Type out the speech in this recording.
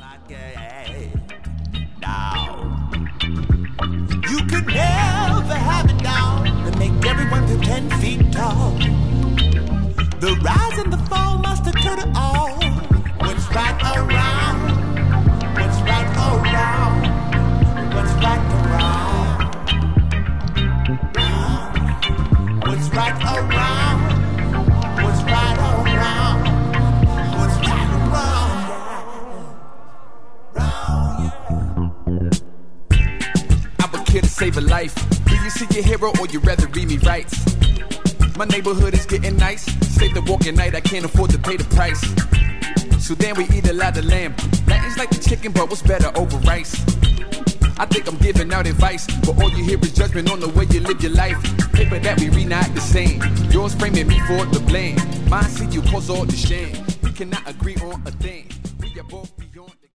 Now, you could never have it down and make everyone feel 10 feet tall. The rise and the fall must occur to all. What's right around? What's right around? What's right around? What's right around? What's right around? What's right around? I'm a kid to save a life. Do you see your hero or you rather read me rights? My neighborhood is getting nice. Save the walk at night, I can't afford to pay the price. So then we eat a lot of lamb. Latin's like the chicken, but what's better over rice? I think I'm giving out advice, but all you hear is judgment on the way you live your life. Paper that we read not the same. Yours framing me for the blame. Mine see you cause all the shame. We cannot agree on a thing. We are both beyond.